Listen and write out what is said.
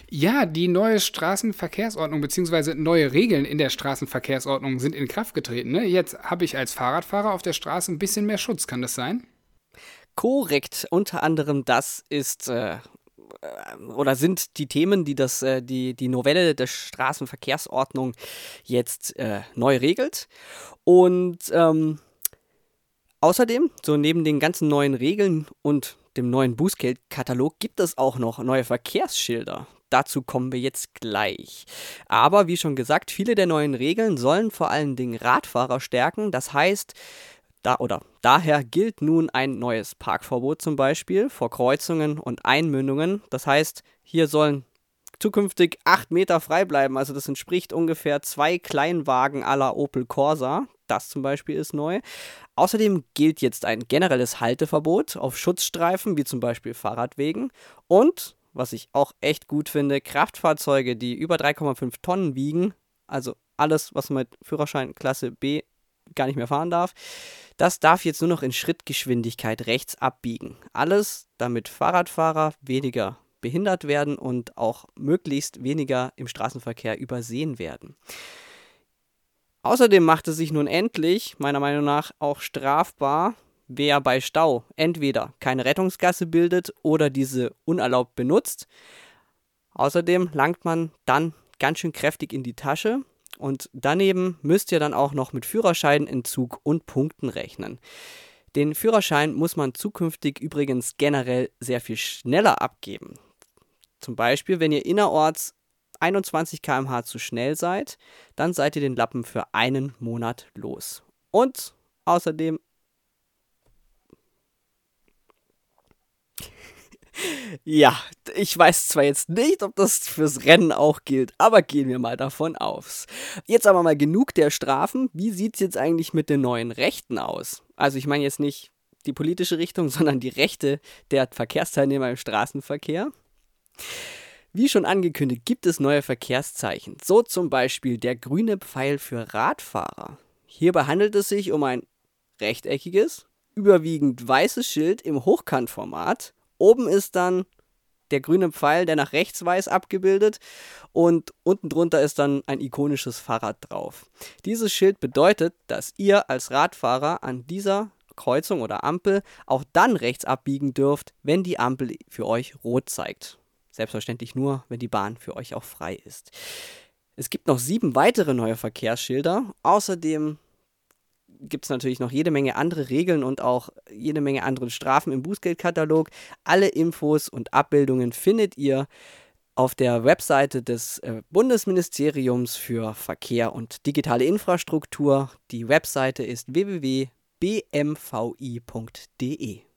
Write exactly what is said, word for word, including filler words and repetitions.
Ja, die neue Straßenverkehrsordnung bzw. neue Regeln in der Straßenverkehrsordnung sind in Kraft getreten. Ne? Jetzt habe ich als Fahrradfahrer auf der Straße ein bisschen mehr Schutz, kann das sein? Korrekt, unter anderem das ist äh, äh, oder sind die Themen, die das, äh, die, die Novelle der Straßenverkehrsordnung jetzt äh, neu regelt. Und ähm, außerdem, so neben den ganzen neuen Regeln und dem neuen Bußgeldkatalog, gibt es auch noch neue Verkehrsschilder. Dazu kommen wir jetzt gleich. Aber wie schon gesagt, viele der neuen Regeln sollen vor allen Dingen Radfahrer stärken. Das heißt, da oder daher gilt nun ein neues Parkverbot zum Beispiel vor Kreuzungen und Einmündungen. Das heißt, hier sollen zukünftig acht Meter frei bleiben. Also das entspricht ungefähr zwei Kleinwagen à la Opel Corsa. Das zum Beispiel ist neu. Außerdem gilt jetzt ein generelles Halteverbot auf Schutzstreifen, wie zum Beispiel Fahrradwegen. Und, was ich auch echt gut finde, Kraftfahrzeuge, die über drei Komma fünf Tonnen wiegen, also alles, was man mit Führerschein Klasse B gar nicht mehr fahren darf, das darf jetzt nur noch in Schrittgeschwindigkeit rechts abbiegen. Alles, damit Fahrradfahrer weniger behindert werden und auch möglichst weniger im Straßenverkehr übersehen werden. Außerdem macht es sich nun endlich, meiner Meinung nach, auch strafbar, wer bei Stau entweder keine Rettungsgasse bildet oder diese unerlaubt benutzt. Außerdem langt man dann ganz schön kräftig in die Tasche. Und daneben müsst ihr dann auch noch mit Führerscheinentzug und Punkten rechnen. Den Führerschein muss man zukünftig übrigens generell sehr viel schneller abgeben. Zum Beispiel, wenn ihr innerorts einundzwanzig Kilometer pro Stunde zu schnell seid, dann seid ihr den Lappen für einen Monat los. Und außerdem ja, ich weiß zwar jetzt nicht, ob das fürs Rennen auch gilt, aber gehen wir mal davon aus. Jetzt aber mal genug der Strafen. Wie sieht es jetzt eigentlich mit den neuen Rechten aus? Also ich meine jetzt nicht die politische Richtung, sondern die Rechte der Verkehrsteilnehmer im Straßenverkehr. Wie schon angekündigt, gibt es neue Verkehrszeichen. So zum Beispiel der grüne Pfeil für Radfahrer. Hierbei handelt es sich um ein rechteckiges, überwiegend weißes Schild im Hochkantformat. Oben ist dann der grüne Pfeil, der nach rechts weiß, abgebildet und unten drunter ist dann ein ikonisches Fahrrad drauf. Dieses Schild bedeutet, dass ihr als Radfahrer an dieser Kreuzung oder Ampel auch dann rechts abbiegen dürft, wenn die Ampel für euch rot zeigt. Selbstverständlich nur, wenn die Bahn für euch auch frei ist. Es gibt noch sieben weitere neue Verkehrsschilder. Außerdem gibt es natürlich noch jede Menge andere Regeln und auch jede Menge andere Strafen im Bußgeldkatalog. Alle Infos und Abbildungen findet ihr auf der Webseite des äh, Bundesministeriums für Verkehr und digitale Infrastruktur. Die Webseite ist w w w punkt b m v i punkt d e.